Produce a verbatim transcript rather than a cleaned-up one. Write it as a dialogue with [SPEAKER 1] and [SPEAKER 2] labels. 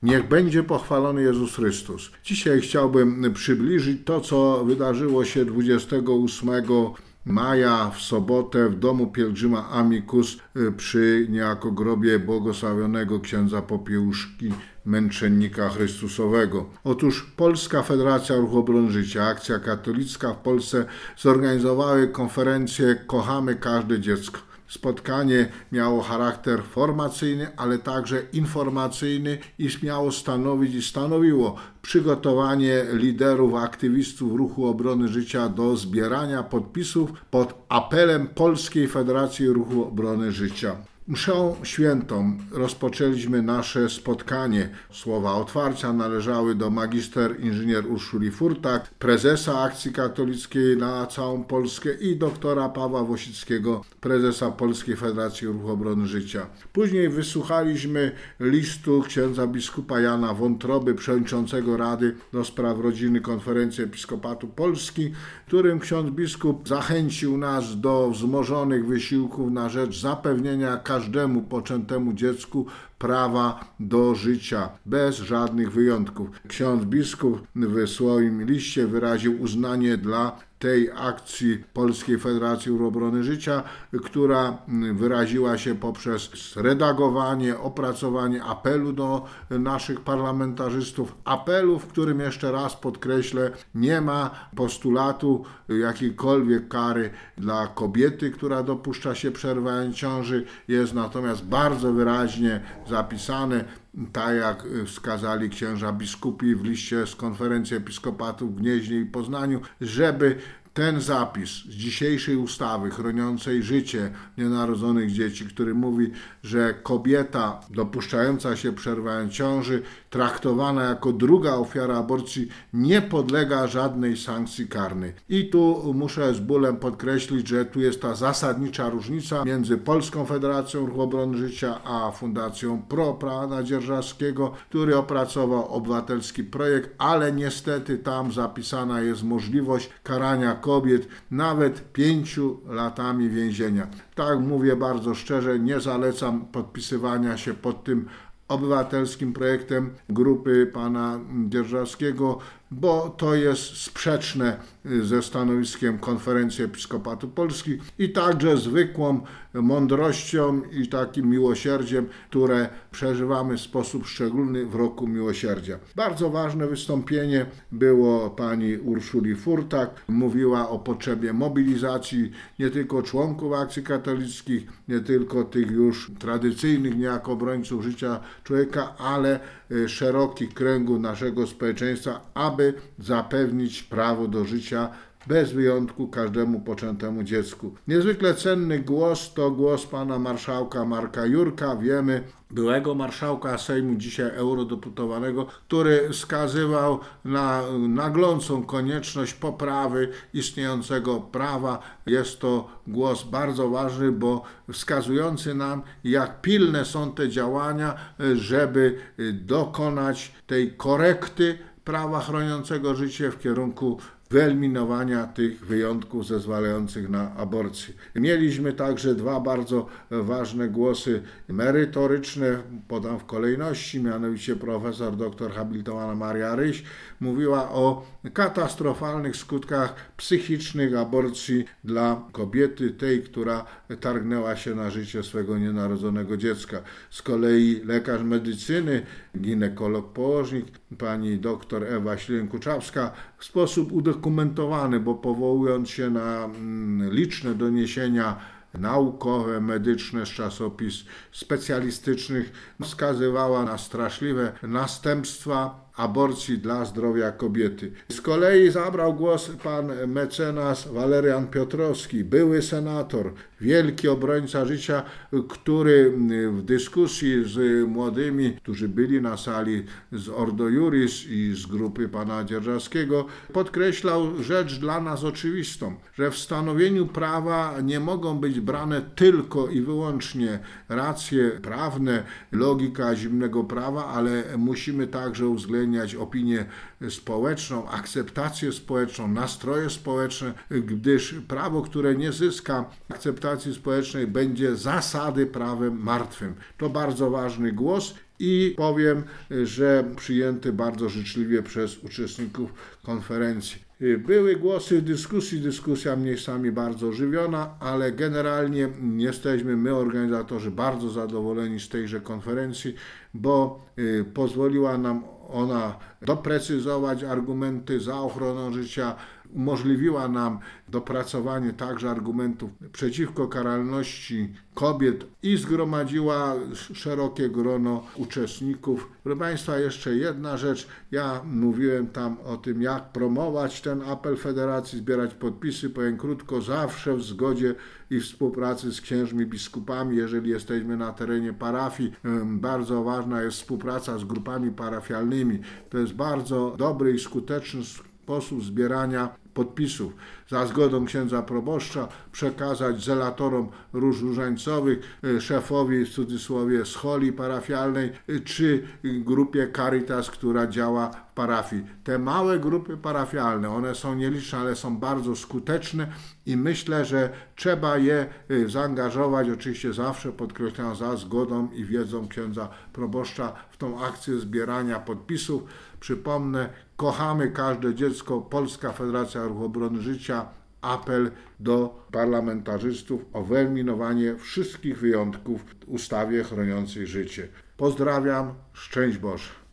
[SPEAKER 1] Niech będzie pochwalony Jezus Chrystus. Dzisiaj chciałbym przybliżyć to, co wydarzyło się dwudziestego ósmego maja w sobotę w domu pielgrzyma Amicus przy niejako grobie błogosławionego księdza Popiełuszki, męczennika Chrystusowego. Otóż Polska Federacja Ruchu Obrony Życia, Akcja Katolicka w Polsce zorganizowały konferencję Kochamy Każde Dziecko. Spotkanie miało charakter formacyjny, ale także informacyjny i miało stanowić i stanowiło przygotowanie liderów, aktywistów Ruchu Obrony Życia do zbierania podpisów pod apelem Polskiej Federacji Ruchu Obrony Życia. Mszą świętą rozpoczęliśmy nasze spotkanie. Słowa otwarcia należały do magister inżynier Urszuli Furtak, prezesa Akcji Katolickiej na całą Polskę i doktora Pawła Wosickiego, prezesa Polskiej Federacji Ruchu Obrony Życia. Później wysłuchaliśmy listu księdza biskupa Jana Wątroby, przewodniczącego Rady do Spraw Rodziny Konferencji Episkopatu Polski, którym ksiądz biskup zachęcił nas do wzmożonych wysiłków na rzecz zapewnienia każdemu poczętemu dziecku prawa do życia, bez żadnych wyjątków. Ksiądz biskup w swoim liście wyraził uznanie dla tej akcji Polskiej Federacji Ruchu Obrony Życia, która wyraziła się poprzez redagowanie, opracowanie apelu do naszych parlamentarzystów. Apelu, w którym, jeszcze raz podkreślę, nie ma postulatu jakiejkolwiek kary dla kobiety, która dopuszcza się przerwania ciąży. Jest natomiast bardzo wyraźnie zapisane, tak jak wskazali księża biskupi w liście z Konferencji Episkopatu w Gnieźnie i Poznaniu, żeby ten zapis z dzisiejszej ustawy chroniącej życie nienarodzonych dzieci, który mówi, że kobieta dopuszczająca się przerwania ciąży, traktowana jako druga ofiara aborcji, nie podlega żadnej sankcji karnej. I tu muszę z bólem podkreślić, że tu jest ta zasadnicza różnica między Polską Federacją Ruchu Obrony Życia a Fundacją Pro Pana Dzierżawskiego, który opracował obywatelski projekt, ale niestety tam zapisana jest możliwość karania kobiet nawet pięciu latami więzienia. Tak mówię bardzo szczerze, nie zalecam podpisywania się pod tym obywatelskim projektem grupy pana Dzierżawskiego, bo to jest sprzeczne ze stanowiskiem Konferencji Episkopatu Polski i także zwykłą mądrością i takim miłosierdziem, które przeżywamy w sposób szczególny w roku miłosierdzia. Bardzo ważne wystąpienie było pani Urszuli Furtak. Mówiła o potrzebie mobilizacji nie tylko członków akcji katolickich, nie tylko tych już tradycyjnych niejako obrońców życia człowieka, ale szerokich kręgów naszego społeczeństwa, aby zapewnić prawo do życia bez wyjątku każdemu poczętemu dziecku. Niezwykle cenny głos to głos pana marszałka Marka Jurka, wiemy, byłego marszałka Sejmu, dzisiaj eurodeputowanego, który wskazywał na naglącą konieczność poprawy istniejącego prawa. Jest to głos bardzo ważny, bo wskazujący nam, jak pilne są te działania, żeby dokonać tej korekty prawa chroniącego życie w kierunku wyeliminowania tych wyjątków zezwalających na aborcję. Mieliśmy także dwa bardzo ważne głosy merytoryczne, podam w kolejności, mianowicie profesor doktor habilitowana Maria Ryś mówiła o katastrofalnych skutkach psychicznych aborcji dla kobiety, tej, która targnęła się na życie swego nienarodzonego dziecka. Z kolei lekarz medycyny, ginekolog położnik, pani doktor Ewa Ślien-Kuczawska w sposób udokumentowany, bo powołując się na liczne doniesienia naukowe, medyczne z czasopis specjalistycznych, wskazywała na straszliwe następstwa aborcji dla zdrowia kobiety. Z kolei zabrał głos pan mecenas Walerian Piotrowski, były senator, wielki obrońca życia, który w dyskusji z młodymi, którzy byli na sali z Ordo Iuris i z grupy pana Dzierżawskiego, podkreślał rzecz dla nas oczywistą, że w stanowieniu prawa nie mogą być brane tylko i wyłącznie racje prawne, logika zimnego prawa, ale musimy także uwzględnić uwzględniać opinię społeczną, akceptację społeczną, nastroje społeczne, gdyż prawo, które nie zyska akceptacji społecznej, będzie zasady prawem martwym. To bardzo ważny głos i powiem, że przyjęty bardzo życzliwie przez uczestników konferencji. Były głosy dyskusji, dyskusja miejscami bardzo żywiona, ale generalnie jesteśmy my, organizatorzy, bardzo zadowoleni z tejże konferencji, bo pozwoliła nam ona doprecyzować argumenty za ochroną życia, umożliwiła nam dopracowanie także argumentów przeciwko karalności kobiet i zgromadziła szerokie grono uczestników. Proszę Państwa, jeszcze jedna rzecz. Ja mówiłem tam o tym, jak promować ten apel Federacji, zbierać podpisy. Powiem krótko, zawsze w zgodzie i współpracy z księżmi biskupami, jeżeli jesteśmy na terenie parafii. Bardzo ważna jest współpraca z grupami parafialnymi. To jest bardzo dobry i skuteczny sposób zbierania podpisów. Za zgodą księdza proboszcza przekazać zelatorom róż różańcowych, szefowi w cudzysłowie scholi parafialnej czy grupie Caritas, która działa w parafii. Te małe grupy parafialne, one są nieliczne, ale są bardzo skuteczne i myślę, że trzeba je zaangażować, oczywiście zawsze podkreślam, za zgodą i wiedzą księdza proboszcza w tą akcję zbierania podpisów. Przypomnę, kochamy każde dziecko, Polska Federacja Ruchu Obrony Życia, apel do parlamentarzystów o wyeliminowanie wszystkich wyjątków w ustawie chroniącej życie. Pozdrawiam, szczęść Boże.